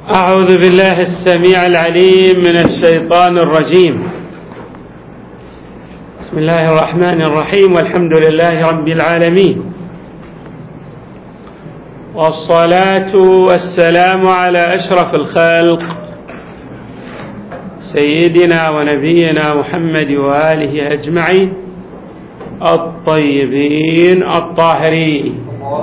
أعوذ بالله السميع العليم من الشيطان الرجيم. بسم الله الرحمن الرحيم، والحمد لله رب العالمين، والصلاة والسلام على أشرف الخلق سيدنا ونبينا محمد وآله أجمعين الطيبين الطاهرين،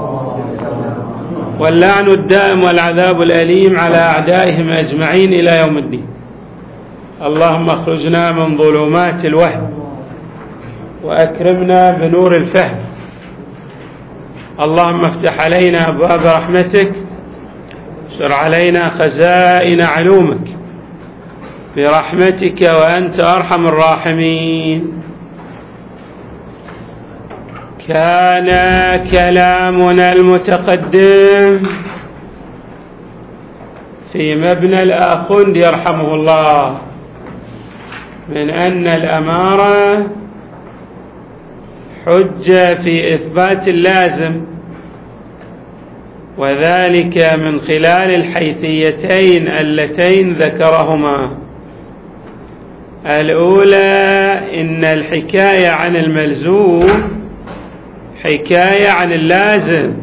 واللعن الدائم والعذاب الأليم على أعدائهم أجمعين إلى يوم الدين. اللهم اخرجنا من ظلمات الوهم وأكرمنا بنور الفهم. اللهم افتح علينا أبواب رحمتك، اشر علينا خزائن علومك برحمتك وأنت أرحم الراحمين. كان كلامنا المتقدم في مبنى الآخوند يرحمه الله من أن الأمارة حجة في إثبات اللازم، وذلك من خلال الحيثيتين اللتين ذكرهما. الأولى إن الحكاية عن الملزوم حكاية عن اللازم،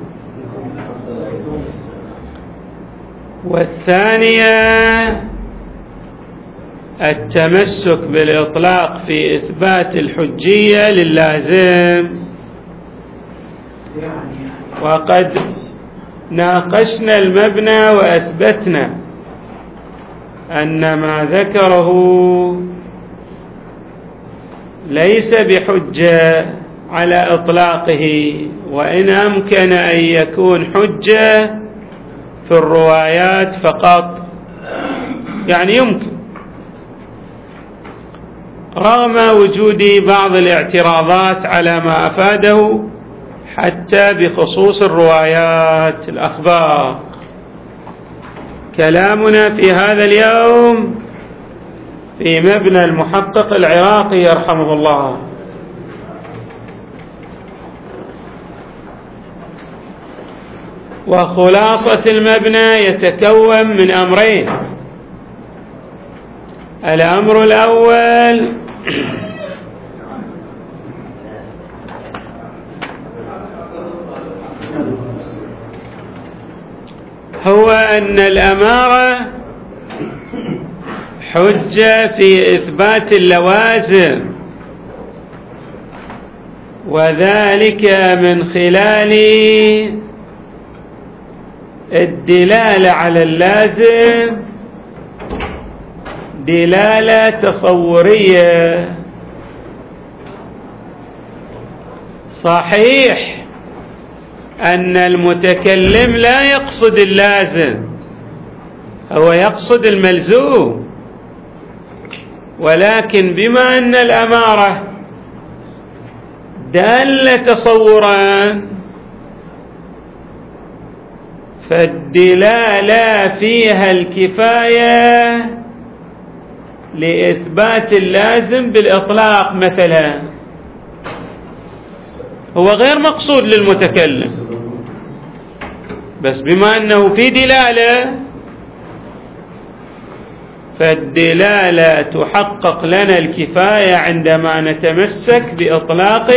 والثانية التمسك بالإطلاق في إثبات الحجية للازم. وقد ناقشنا المبنى وأثبتنا أن ما ذكره ليس بحجة على إطلاقه، وإن أمكن أن يكون حجة في الروايات فقط، يعني يمكن، رغم وجود بعض الاعتراضات على ما أفاده حتى بخصوص الروايات الأخبار. كلامنا في هذا اليوم في مبنى المحقق العراقي يرحمه الله. وخلاصة المبنى يتكون من أمرين. الأمر الأول هو أن الأمارة حجة في إثبات اللوازم، وذلك من خلال الدلالة على اللازم دلالة تصورية. صحيح أن المتكلم لا يقصد اللازم، هو يقصد الملزوم، ولكن بما أن الأمارة دالة تصورا فالدلالة فيها الكفاية لإثبات اللازم بالإطلاق. مثلا هو غير مقصود للمتكلم، بس بما أنه في دلالة فالدلالة تحقق لنا الكفاية عندما نتمسك بإطلاق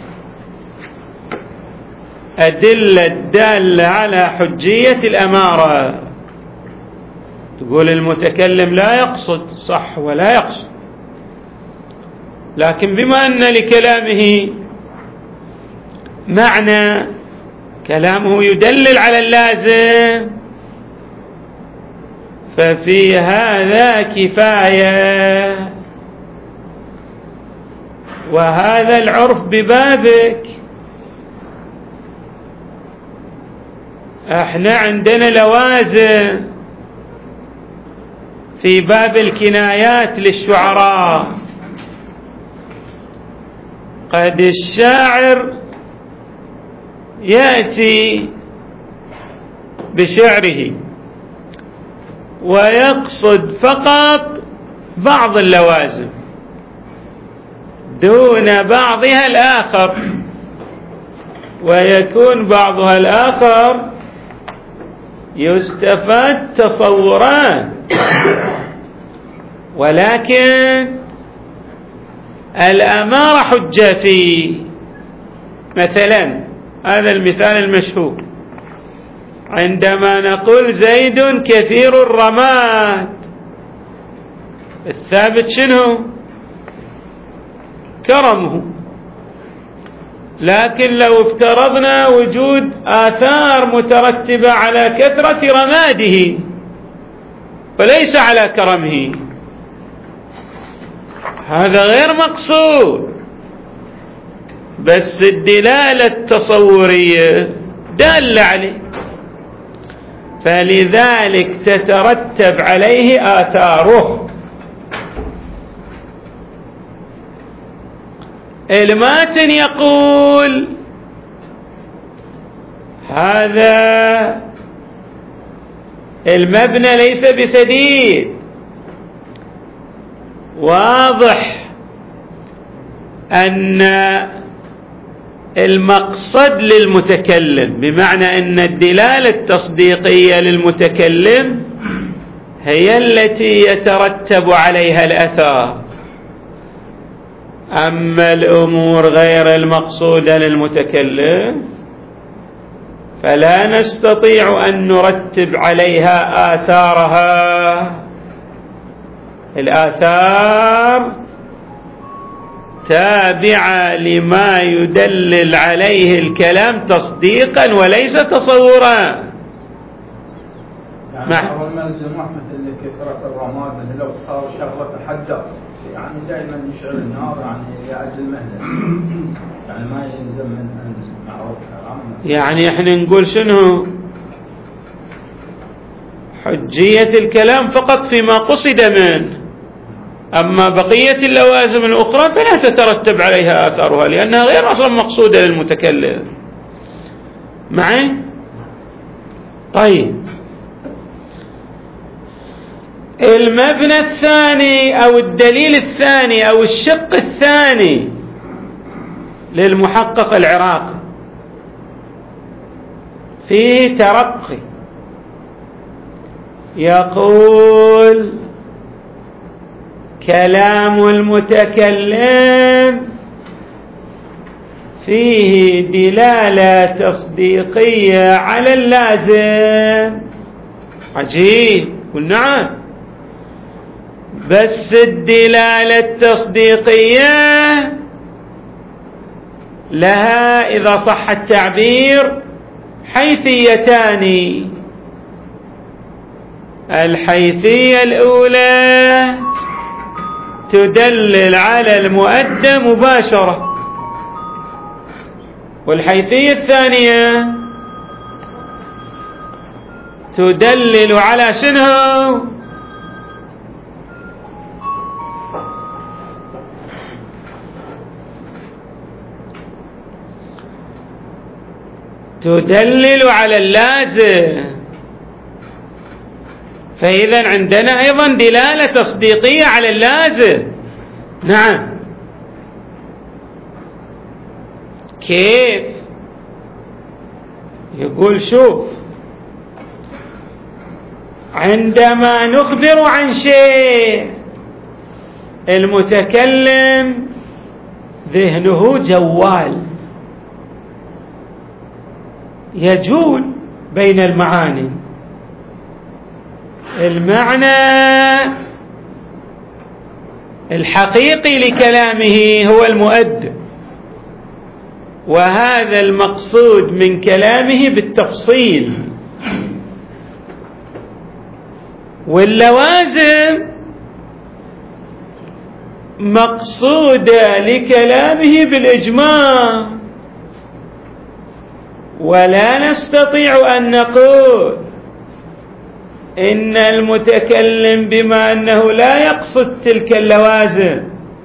الأدلة الدالة على حجية الأمارة. تقول المتكلم لا يقصد، صح، ولا يقصد، لكن بما أن لكلامه معنى، كلامه يدلل على اللازم، ففي هذا كفاية. وهذا العرف ببابك. احنا عندنا لوازم في باب الكنايات للشعراء. قد الشاعر يأتي بشعره ويقصد فقط بعض اللوازم دون بعضها الآخر، ويكون بعضها الآخر يستفاد تصوران، ولكن الأمارة حجة فيه. مثلا هذا المثال المشهور، عندما نقول زيد كثير الرماد، الثابت شنو؟ كرمه. لكن لو افترضنا وجود آثار مترتبة على كثرة رماده وليس على كرمه، هذا غير مقصود، بس الدلالة التصورية دالة عليه، فلذلك تترتب عليه آثاره. الماتن يقول هذا المبنى ليس بسديد، واضح أن المقصد للمتكلم، بمعنى أن الدلالة التصديقية للمتكلم هي التي يترتب عليها الأثر، أما الأمور غير المقصودة للمتكلم فلا نستطيع أن نرتب عليها آثارها. الآثار تابعة لما يدلل عليه الكلام تصديقا وليس تصورا. يعني أول ما الزمح مثل كثرة الرماد، مثل لو صار شغلة تحدث يعني دائما يشعل النار يعني لأجل مهله، يعني ما يلزم من معروفها. يعني احنا نقول شنو؟ حجية الكلام فقط فيما قصد منه، أما بقية اللوازم الأخرى فلا تترتب عليها آثارها لأنها غير أصلا مقصودة للمتكلم. معي؟ طيب، المبنى الثاني أو الدليل الثاني أو الشق الثاني للمحقق العراقي فيه ترقي، يقول كلام المتكلم فيه دلالة تصديقية على اللازم. عجيب، قل نعم، بس الدلالة التصديقية لها إذا صح التعبير حيثيتان. الحيثية الأولى تدلل على المؤدى مباشرة، والحيثية الثانية تدلل على شنو؟ تدلل على اللازم. فإذا عندنا أيضا دلالة تصديقية على اللازم. نعم، كيف؟ يقول شوف، عندما نخبر عن شيء المتكلم ذهنه جوال يجول بين المعاني. المعنى الحقيقي لكلامه هو المؤدى، وهذا المقصود من كلامه بالتفصيل، واللوازم مقصودة لكلامه بالإجماع. ولا نستطيع أن نقول إن المتكلم بما أنه لا يقصد تلك اللوازم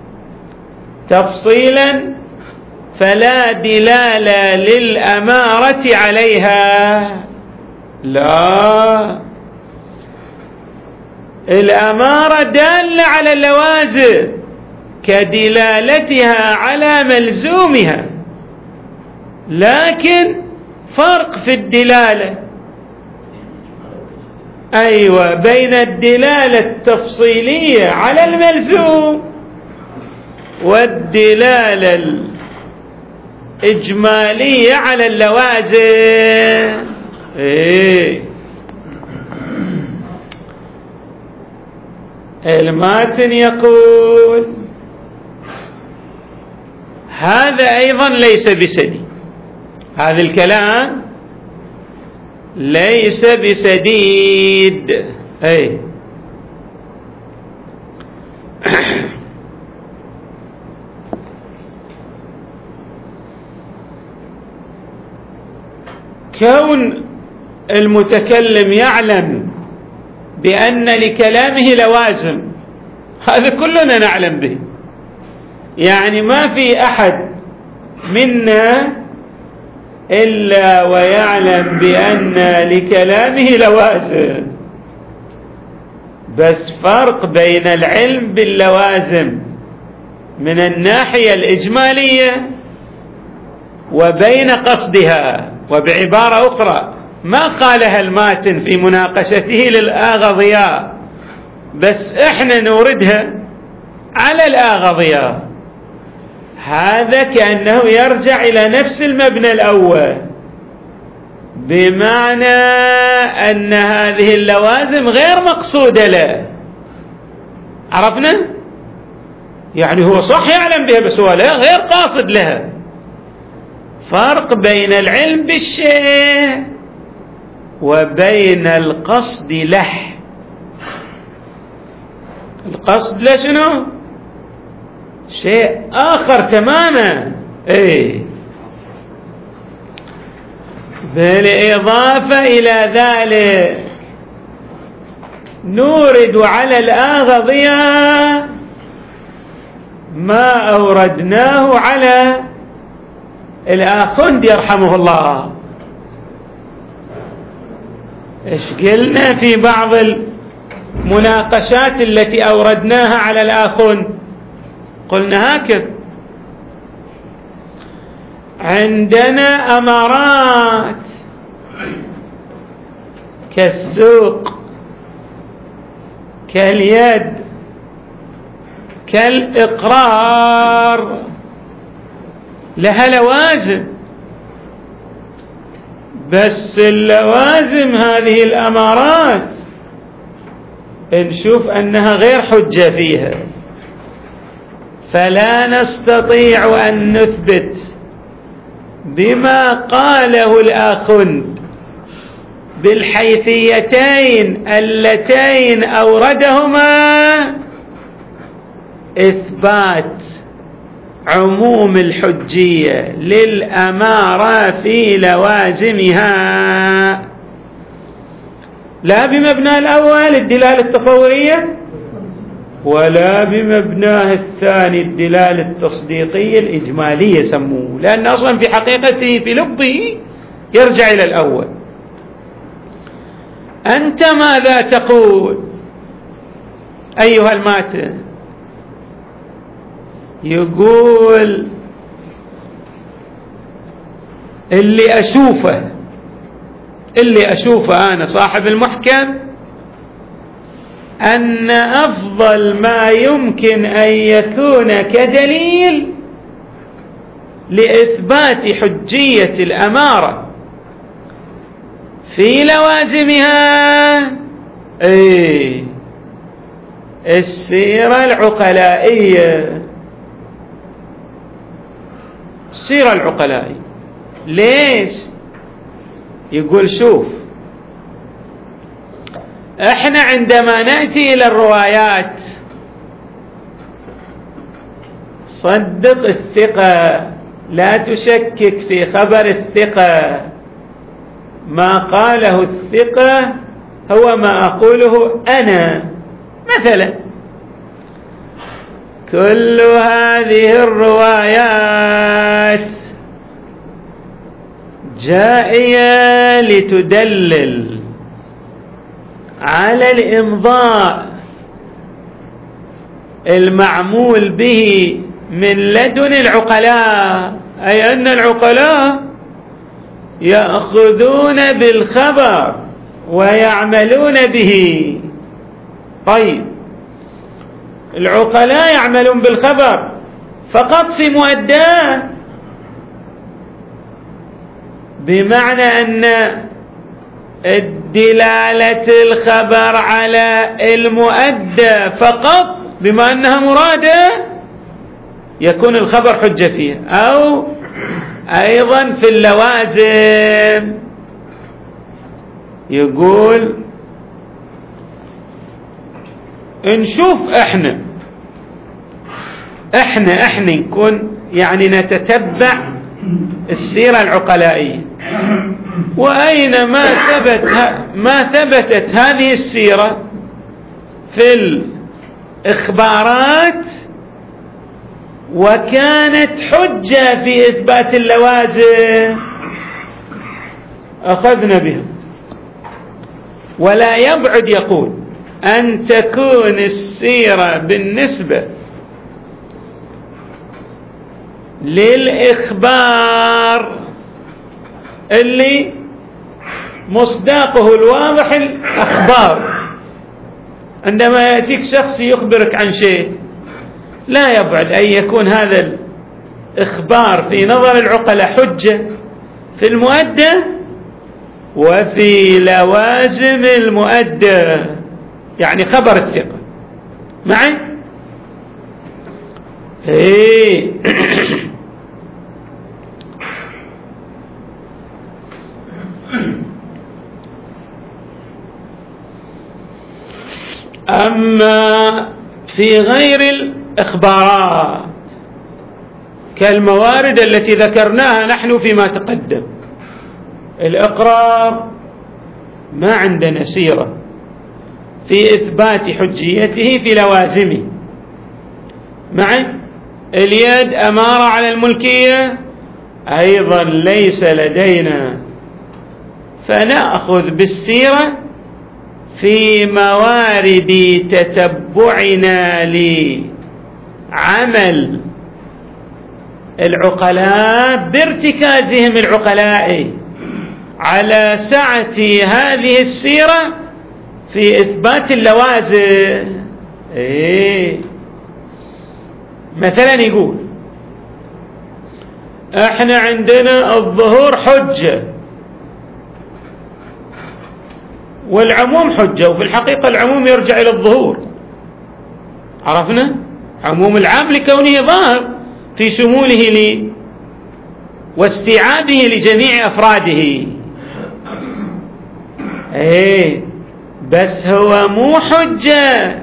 تفصيلا فلا دلالة للأمارة عليها. لا، الأمارة دالة على اللوازم كدلالتها على ملزومها، لكن فرق في الدلالة. أيوة، بين الدلالة التفصيلية على الملزوم والدلالة الإجمالية على اللوازم. الماتن يقول هذا أيضا ليس بسديد، هذا الكلام ليس بسديد. كون المتكلم يعلم بأن لكلامه لوازم، هذا كلنا نعلم به، يعني ما في أحد منا إلا ويعلم بأن لكلامه لوازم، بس فرق بين العلم باللوازم من الناحية الإجمالية وبين قصدها. وبعبارة أخرى ما قالها الماتن في مناقشته للآغاضياء، بس إحنا نوردها على الآغاضياء. هذا كأنه يرجع إلى نفس المبنى الأول، بمعنى أن هذه اللوازم غير مقصودة له. عرفنا؟ يعني هو صح يعلم بها بس هو غير قاصد لها. فرق بين العلم بالشيء وبين القصد له. القصد له شنو؟ شيء آخر تماما. بالإضافة إلى ذلك نورد على الآغاضية ما أوردناه على الآخوند يرحمه الله. إيش قلنا في بعض المناقشات التي أوردناها على الآخوند؟ قلنا هكذا: عندنا أمارات كالسوق، كاليد، كالإقرار، لها لوازم، بس اللوازم هذه الأمارات نشوف أنها غير حجة فيها، فلا نستطيع أن نثبت بما قاله الآخوند بالحيثيتين اللتين أوردهما إثبات عموم الحجية للأمارة في لوازمها، لا بمبنى الأول الدلالة التصورية ولا بمبناه الثاني الدلالة التصديقية الإجمالية سموه، لأن أصلا في حقيقته في لبه يرجع إلى الأول. أنت ماذا تقول أيها الماتن؟ يقول اللي أشوفه أنا صاحب المحكم أن أفضل ما يمكن أن يكون كدليل لإثبات حجية الأمارة في لوازمها السيرة العقلائية. السيرة العقلائية ليش؟ يقول شوف، احنا عندما نأتي إلى الروايات صدق الثقة، لا تشكك في خبر الثقة، ما قاله الثقة هو ما أقوله أنا. مثلا كل هذه الروايات جائية لتدلل على الإمضاء المعمول به من لدن العقلاء، أي أن العقلاء يأخذون بالخبر ويعملون به. طيب العقلاء يعملون بالخبر فقط في مؤداه، بمعنى أن دلالة الخبر على المؤدى فقط بما أنها مرادة يكون الخبر حجة فيها، أو أيضا في اللوازم يقول نشوف احنا نكون يعني نتتبع السيرة العقلائية، وأين ما ثبتت هذه السيرة في الإخبارات وكانت حجة في إثبات اللوازم أخذنا بها. ولا يبعد يقول أن تكون السيرة بالنسبة للإخبار اللي مصداقه الواضح الأخبار، عندما يأتيك شخص يخبرك عن شيء لا يبعد أن يكون هذا الإخبار في نظر العقلاء حجة في المؤدى وفي لوازم المؤدى، يعني خبر الثقة معي. أما في غير الإخبارات كالموارد التي ذكرناها نحن فيما تقدم، الإقرار ما عندنا سيرة في إثبات حجيته في لوازمه معي. اليد أمارة على الملكية أيضا ليس لدينا، فنأخذ بالسيرة في موارد تتبعنا لعمل العقلاء بارتكازهم العقلاء على سعة هذه السيرة في إثبات اللوازم. مثلا يقول احنا عندنا الظهور حجة والعموم حجة، وفي الحقيقة العموم يرجع إلى الظهور، عرفنا عموم العام لكونه ظاهر في شموله واستيعابه لجميع أفراده. بس هو مو حجة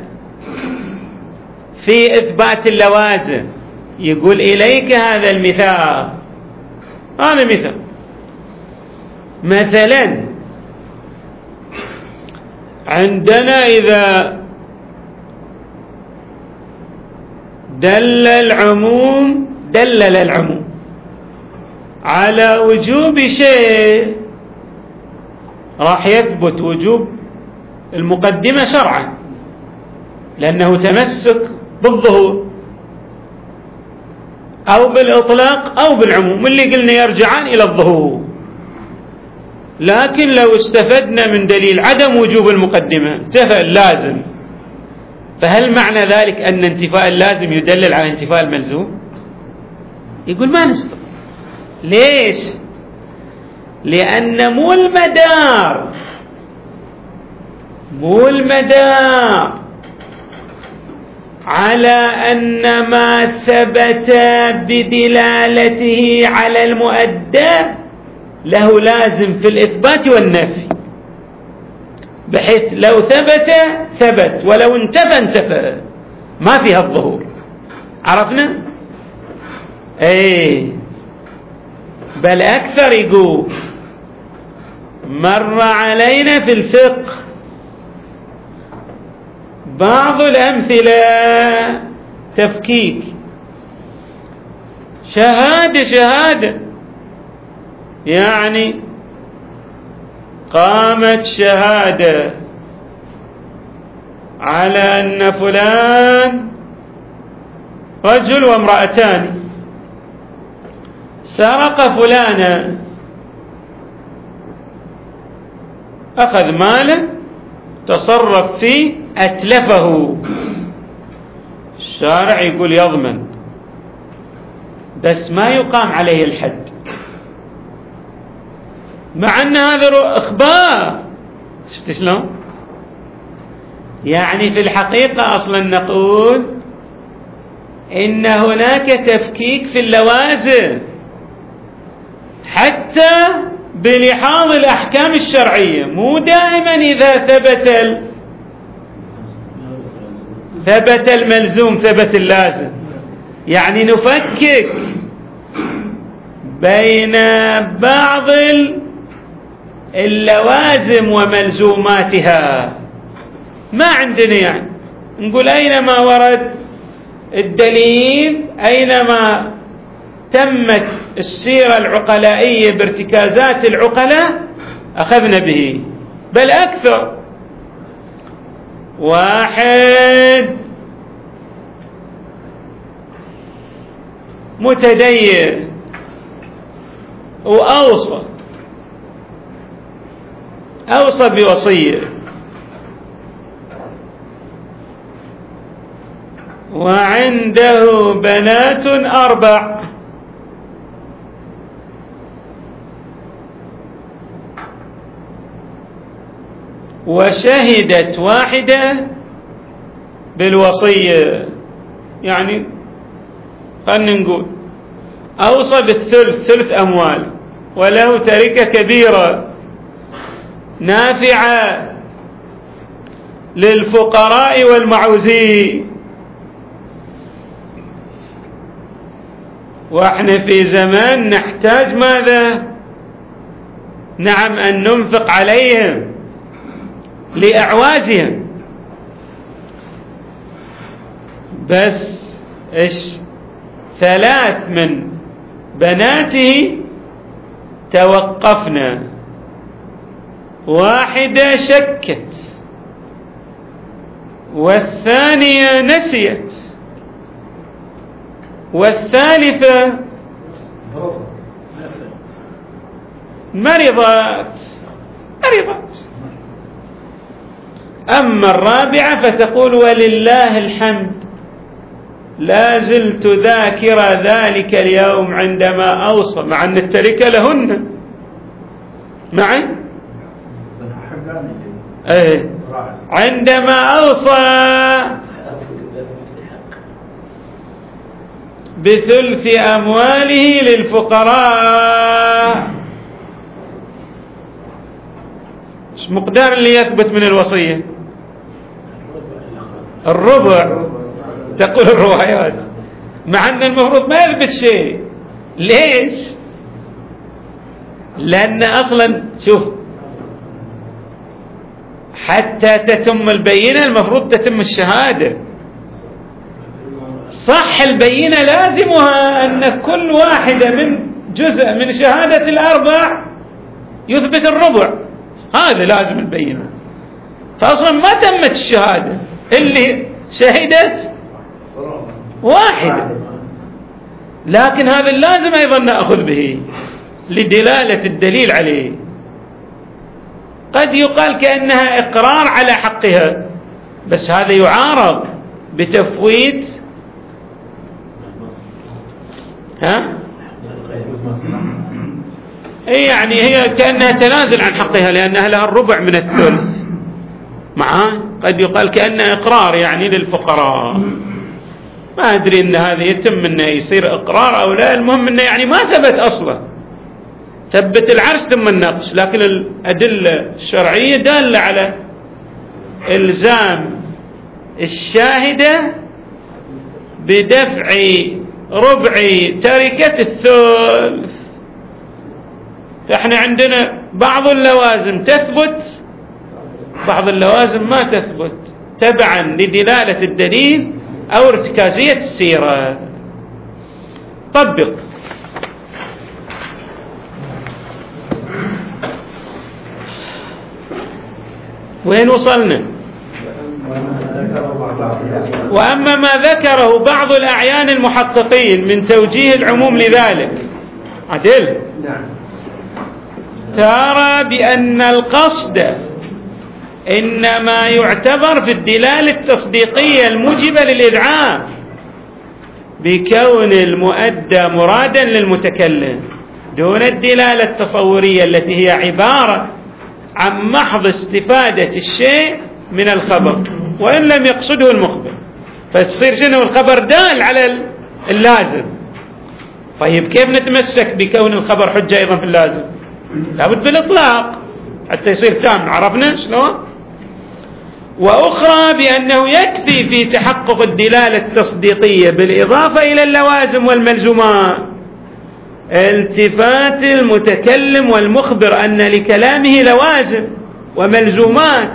في إثبات اللوازم. يقول إليك هذا المثال، هذا مثلا عندنا إذا دلل العموم على وجوب شيء راح يثبت وجوب المقدمة شرعا، لأنه تمسك بالظهور أو بالإطلاق أو بالعموم اللي قلنا يرجعان إلى الظهور. لكن لو استفدنا من دليل عدم وجوب المقدمة انتفى اللازم، فهل معنى ذلك أن انتفاء اللازم يدلل على انتفاء الملزوم؟ يقول ما نستطيع. ليش؟ لأن مو المدار على أن ما ثبت بدلالته على المؤدى له لازم في الإثبات والنفي، بحيث لو ثبت ولو انتفى ما فيها الظهور. عرفنا؟ بل أكثر يقول مر علينا في الفقه بعض الأمثلة تفكيك شهادة يعني قامت شهادة على أن فلان رجل وامرأتان، سرق فلانا أخذ ماله تصرف فيه أتلفه، الشارع يقول يضمن، بس ما يقام عليه الحد، مع أن هذا إخبار. شفت شلون؟ يعني في الحقيقة أصلا نقول إن هناك تفكيك في اللوازم حتى بلحاظ الأحكام الشرعية، مو دائما إذا ثبت الملزوم ثبت اللازم. يعني نفكك بين بعض اللوازم وملزوماتها، ما عندنا يعني نقول أينما ورد الدليل، أينما تمت السيرة العقلائية بارتكازات العقلاء أخذنا به، بل أكثر. واحد متدين وأوصى بوصية، وعنده بنات 4، وشهدت واحدة بالوصية، يعني خلنا نقول أوصى بالثلث، ثلث أموال، وله تركة كبيرة نافعة للفقراء والمعوزين. واحنا في زمان نحتاج ماذا؟ نعم، أن ننفق عليهم لأعوازهم، بس إيش 3 من بناته توقفنا، واحدة شكت والثانية نسيت والثالثة مرضت. أما الرابعة فتقول ولله الحمد لا زلت ذاكرة ذلك اليوم عندما أوصى، مع أن التركة لهن معي عندما أوصى بثلث أمواله للفقراء. ايش مقدار اللي يثبت من الوصية؟ الربع تقول الروايات، مع أن المفروض ما يثبت شيء. ليش؟ لأن أصلا شوف، حتى تتم البينة المفروض تتم الشهادة. صح، البينة لازمها أن كل واحدة من جزء من شهادة ال4 يثبت الربع، هذا لازم البينة. فأصلا ما تمت الشهادة، اللي شهدت واحدة، لكن هذا اللازم أيضا نأخذ به لدلالة الدليل عليه. قد يقال كأنها إقرار على حقها، بس هذا يعارض بتفويت يعني هي كأنها تنازل عن حقها، لأنها لها الربع من الثلث معاه. قد يقال كأنها إقرار يعني للفقراء، ما أدري إن هذا يتم إنه يصير إقرار أو لا. المهم إنه يعني ما ثبت أصلا، ثبت العرش ثم النقش، لكن الأدلة الشرعية دالة على إلزام الشاهدة بدفع ربع تركة الثلث. فإحنا عندنا بعض اللوازم تثبت، بعض اللوازم ما تثبت، تبعا لدلالة الدليل أو ارتكازية السيرة. طبق. وين وصلنا؟ وأما ما ذكره بعض الأعيان المحققين من توجيه العموم لذلك، عدل ترى بأن القصد إنما يعتبر في الدلالة التصديقية الموجبة للإدعاء بكون المؤدى مرادا للمتكلم، دون الدلالة التصورية التي هي عبارة عن محض استفادة الشيء من الخبر وإن لم يقصده المخبر، فتصير شنو الخبر دال على اللازم. طيب كيف نتمسك بكون الخبر حجة أيضا في اللازم؟ لابد بالإطلاق حتى يصير تام، عرفنا شلون؟ وأخرى بأنه يكفي في تحقق الدلالة التصديقية بالإضافة إلى اللوازم والملزومات التفات المتكلم والمخبر أن لكلامه لوازم وملزومات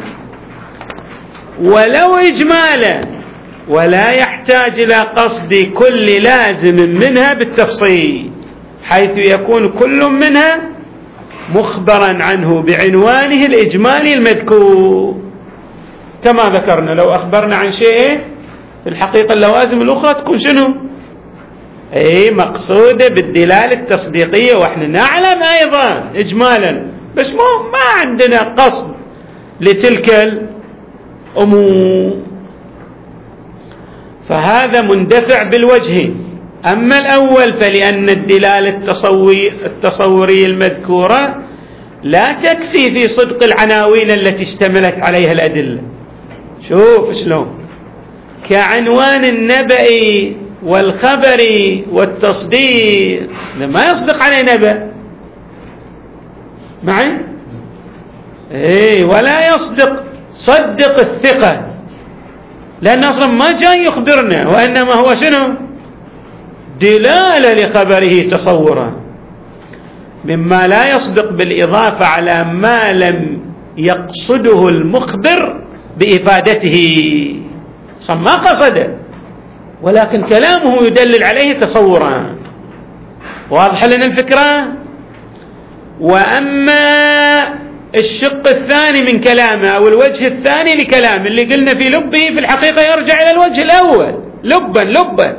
ولو إجمالا، ولا يحتاج إلى قصد كل لازم منها بالتفصيل، حيث يكون كل منها مخبرا عنه بعنوانه الإجمالي المذكور. كما ذكرنا لو أخبرنا عن شيء في الحقيقة اللوازم الأخرى تكون شنو؟ مقصودة بالدلالة التصديقية، وإحنا نعلم أيضا إجمالا بس ما عندنا قصد لتلك الأمور، فهذا مندفع بالوجه. أما الأول فلأن الدلالة التصورية المذكورة لا تكفي في صدق العناوين التي اشتملت عليها الأدلة. شوف شلون كعنوان النبأ والخبر والتصديق ما يصدق عليه نبأ معي ولا يصدق صدق الثقة، لأن أصلا ما جاي يخبرنا، وإنما هو شنو؟ دلالة لخبره تصورا، مما لا يصدق بالإضافة على ما لم يقصده المخبر بإفادته، ما قصده ولكن كلامه يدلل عليه تصورا. واضح لنا الفكرة؟ وأما الشق الثاني من كلامه أو الوجه الثاني لكلامه اللي قلنا في لبه في الحقيقة يرجع إلى الوجه الأول لبا،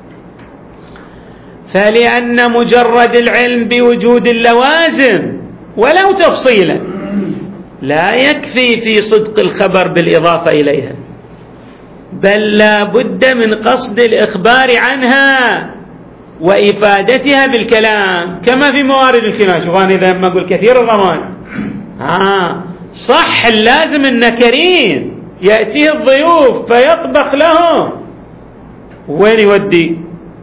فلأن مجرد العلم بوجود اللوازم ولو تفصيلا لا يكفي في صدق الخبر بالإضافة إليها، بل لا بد من قصد الإخبار عنها وإفادتها بالكلام، كما في موارد الكناية. شوف أنا إذا ما أقول كثير الضمان صح اللازم النكرين يأتيه الضيوف فيطبخ لهم، وين يودي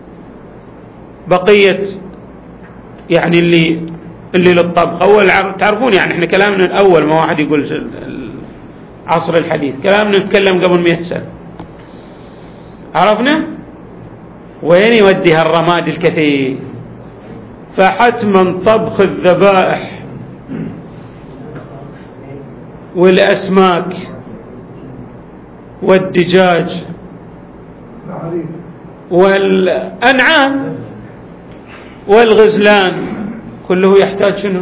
بقية يعني اللي للطبخ؟ أول تعرفون يعني إحنا كلامنا الأول ما واحد يقول عصر الحديث، كلامنا نتكلم قبل 100 سنة، عرفنا وين يودي هالرماد الكثير؟ فحتما طبخ الذبائح والأسماك والدجاج والأنعام والغزلان كله يحتاج شنو؟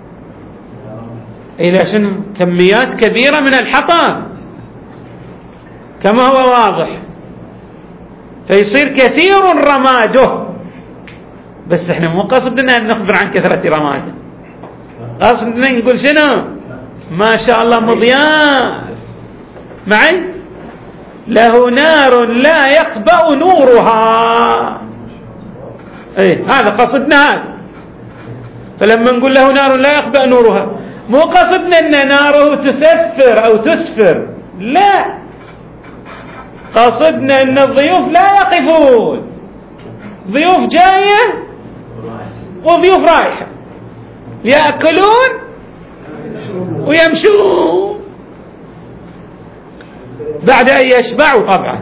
إلى شنو؟ كميات كبيرة من الحطب كما هو واضح، فيصير كثير رماده. بس احنا مو قصدنا أن نخبر عن كثرة رماده، قصدنا نقول شنو؟ ما شاء الله مضياء معي له نار لا يخبأ نورها، هذا قصدنا هذا. فلما نقول له نار لا يخبأ نورها مو قصدنا أن ناره تسفر أو تسفر، لا، قصدنا أن الضيوف لا يقفون، ضيوف جاية وضيوف رايحة، يأكلون ويمشون بعد أن يشبعوا طبعا.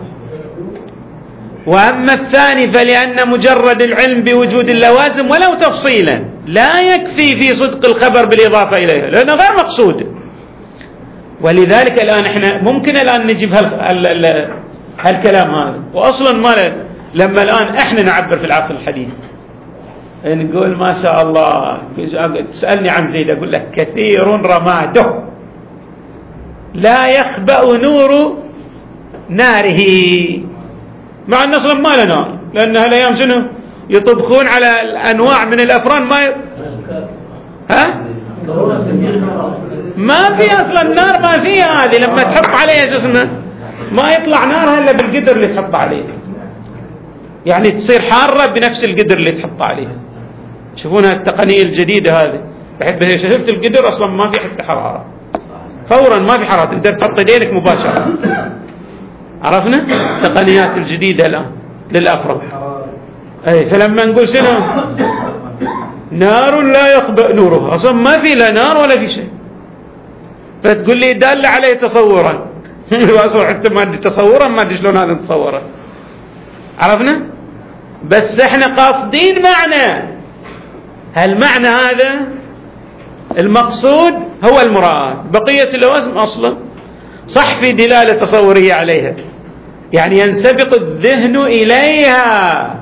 وأما الثاني فلأن مجرد العلم بوجود اللوازم ولو تفصيلا لا يكفي في صدق الخبر بالإضافة إليها، لأنه غير مقصود. ولذلك الآن احنا ممكن الآن نجيب هالكلام هذا، وأصلا ما لما الآن احنا نعبر في العصر الحديث نقول ما شاء الله، تسألني عن زيد أقول لك كثير رماده لا يخبأ نور ناره، مع أن أصلا ما له نار، لأن هالأيام شنو يطبخون على الأنواع من الأفران ما ما في أصلا النار ما فيها هذه، لما تحط عليها شو اسمه ما يطلع نارها إلا بالقدر اللي تحط عليه، يعني تصير حارة بنفس القدر اللي تحط عليه. تشوفونها التقنية الجديدة هذه، بحيث شفت القدر أصلا ما في حتى حرارة، فورا ما في حرارة، تقدر تحط يدينك مباشرة. عرفنا التقنيات الجديدة الآن للأفراد. أي فلما نقول شنو نار لا يخبأ نورها، أصلا ما في لا نار ولا في شيء، فتقول لي دال عليه تصورا أصلا حتى ما أدري تصورا، ما أدري شلون هذا نتصوره. عرفنا؟ بس احنا قاصدين معنى، هالمعنى هذا المقصود هو المراد. بقية اللوازم أصلا صح في دلالة تصورية عليها، يعني ينسبق الذهن إليها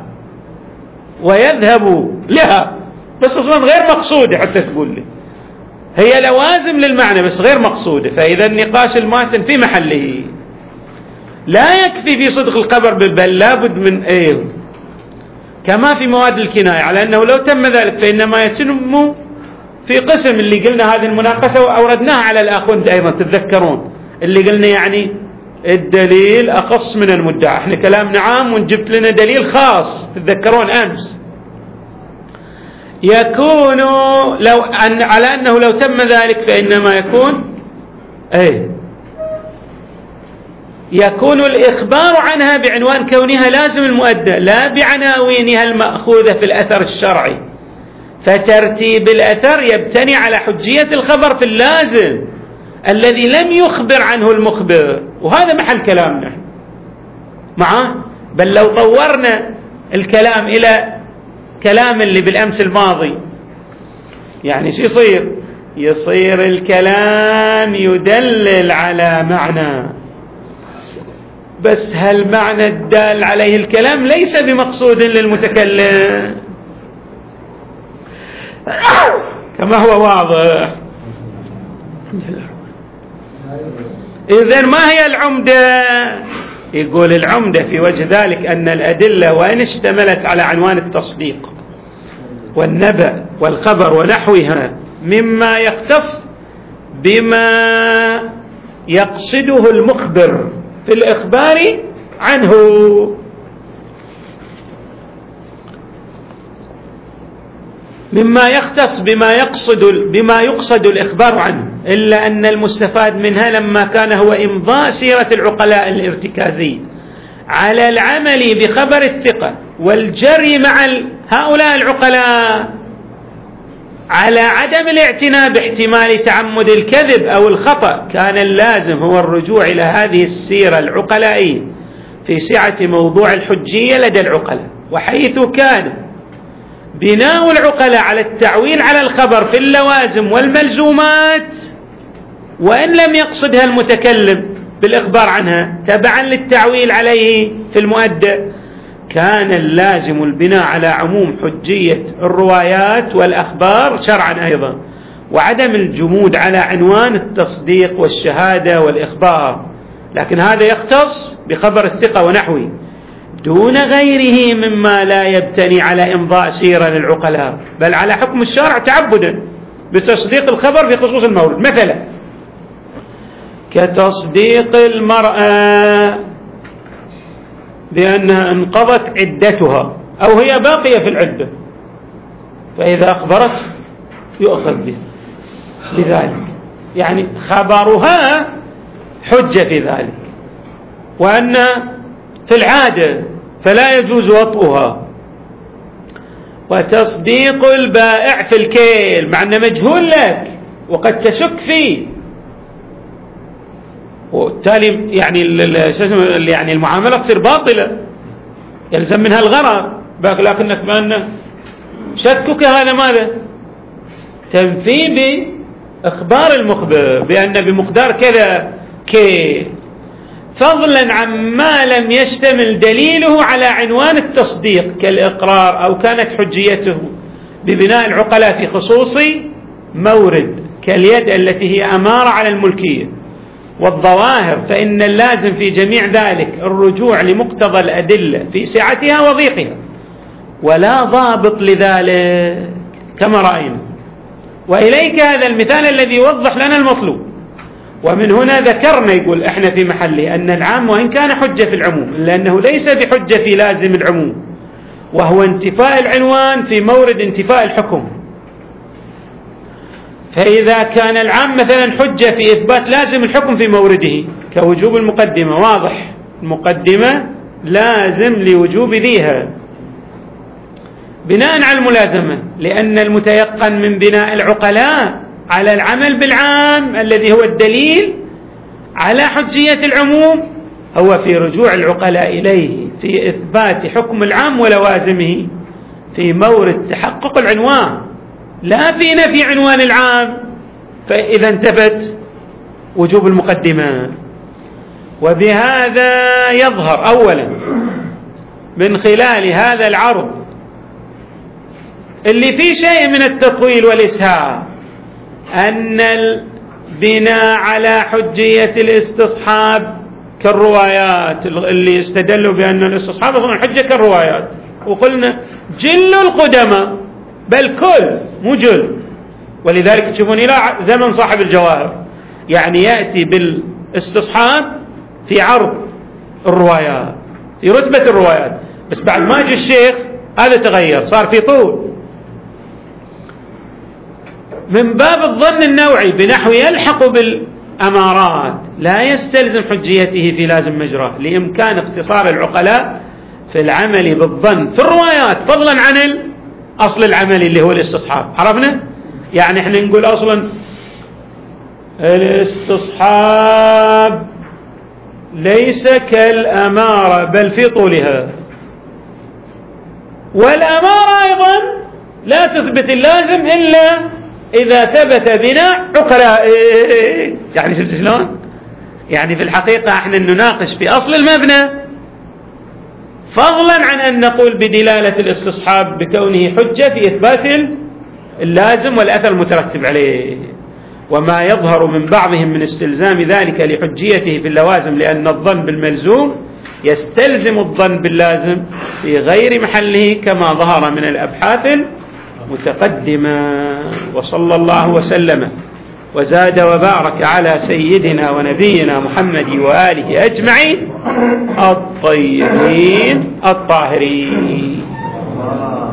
ويذهب لها، بس أصلا غير مقصودة. حتى تقول لي هي لوازم للمعنى بس غير مقصودة، فإذا النقاش الماتن في محله. لا يكفي في صدق الخبر بل لابد من كما في مواد الكناية، على أنه لو تم ذلك فإنما يتم في قسم اللي قلنا هذه المناقشة وأوردناها على الأخوان أيضا تتذكرون، اللي قلنا يعني الدليل أخص من المدعى. احنا كلامنا عام ونجبت لنا دليل خاص، تتذكرون أمس. يكون لو على أنه لو تم ذلك فإنما يكون الإخبار عنها بعنوان كونها لازم المؤدى، لا بعناوينها المأخوذة في الأثر الشرعي، فترتيب الأثر يبتني على حجية الخبر في اللازم الذي لم يخبر عنه المخبر، وهذا محل كلامنا معه. بل لو طورنا الكلام إلى كلام اللي بالأمس الماضي، يعني شو يصير الكلام يدلل على معنى، بس هالمعنى الدال عليه الكلام ليس بمقصود للمتكلم كما هو واضح. إذن ما هي العمدة؟ يقول العمدة في وجه ذلك أن الأدلة وإن اشتملت على عنوان التصديق والنبأ والخبر ونحوها مما يختص بما يقصده المخبر في الإخبار عنه، مما يختص بما يقصد الإخبار عنه، إلا أن المستفاد منها لما كان هو إمضاء سيرة العقلاء الارتكازي على العمل بخبر الثقة والجري مع هؤلاء العقلاء على عدم الاعتناء باحتمال تعمد الكذب أو الخطأ، كان اللازم هو الرجوع إلى هذه السيرة العقلائية في سعة موضوع الحجية لدى العقلاء. وحيث كان بناء العقلاء على التعويل على الخبر في اللوازم والملزومات وإن لم يقصدها المتكلم بالإخبار عنها تبعا للتعويل عليه في المؤدى، كان اللازم البناء على عموم حجية الروايات والأخبار شرعا أيضا، وعدم الجمود على عنوان التصديق والشهادة والإخبار، لكن هذا يختص بخبر الثقة ونحوه دون غيره مما لا يبتني على إمضاء سيرة للعقلاء، بل على حكم الشرع تعبدا بتصديق الخبر في خصوص المورد، مثلا كتصديق المرأة بأنها انقضت عدتها أو هي باقية في العدة، فإذا أخبرت يؤخذ به لذلك، يعني خبرها حجة في ذلك، وأن في العادة فلا يجوز وطئها. وتصديق البائع في الكيل مع أنه مجهول لك وقد تشك فيه، وبالتالي يعني المعاملة تصير باطلة يلزم منها الغرر، لكنك بأن شكك هذا ماذا؟ تنفي بإخبار المخبر بأن بمقدار كذا كيل، فضلا عما لم يشتمل دليله على عنوان التصديق كالإقرار أو كانت حجيته ببناء العقلاء في خصوص مورد كاليد التي هي أمارة على الملكية والظواهر، فإن اللازم في جميع ذلك الرجوع لمقتضى الأدلة في سعتها وضيقها، ولا ضابط لذلك كما رأينا. وإليك هذا المثال الذي يوضح لنا المطلوب. ومن هنا ذكرنا يقول احنا في محله أن العام وإن كان حجة في العموم لأنه ليس بحجة في لازم العموم، وهو انتفاء العنوان في مورد انتفاء الحكم. فإذا كان العام مثلا حجة في إثبات لازم الحكم في مورده كوجوب المقدمة، واضح المقدمة لازم لوجوب ذيها بناء على الملازمة، لأن المتيقن من بناء العقلاء على العمل بالعام الذي هو الدليل على حجية العموم هو في رجوع العقلاء إليه في إثبات حكم العام ولوازمه في مورد تحقق العنوان، لا في نفي عنوان العام. فإذا انتفت وجوب المقدمة. وبهذا يظهر أولا من خلال هذا العرض اللي فيه شيء من التطويل والإسهاب أن البناء على حجية الاستصحاب كالروايات اللي استدلوا بأن الاستصحاب أصلا حجة كالروايات، وقلنا جل القدماء بل كل مو جل، ولذلك تشوفون إلى زمن صاحب الجواهر يعني يأتي بالاستصحاب في عرض الروايات في رتبة الروايات، بس بعد ما جاء الشيخ هذا تغير صار في طول من باب الظن النوعي بنحو يلحق بالأمارات لا يستلزم حجيته في لازم مجراه لإمكان اختصار العقلاء في العمل بالظن في الروايات فضلا عن أصل العمل اللي هو الاستصحاب. عرفنا؟ يعني احنا نقول أصلا الاستصحاب ليس كالأمارة بل في طولها، والأمارة أيضا لا تثبت اللازم إلا إذا ثبت بناء عقلاء. يعني شفت شلون؟ يعني في الحقيقة احنا نناقش في أصل المبنى فضلا عن أن نقول بدلالة الاستصحاب بكونه حجة في إثبات اللازم والأثر المترتب عليه، وما يظهر من بعضهم من استلزام ذلك لحجيته في اللوازم لأن الظن بالملزوم يستلزم الظن باللازم في غير محله كما ظهر من الأبحاث المتقدمة. وصلى الله وسلم وزاد وبارك على سيدنا ونبينا محمد وآله أجمعين الطيبين الطاهرين.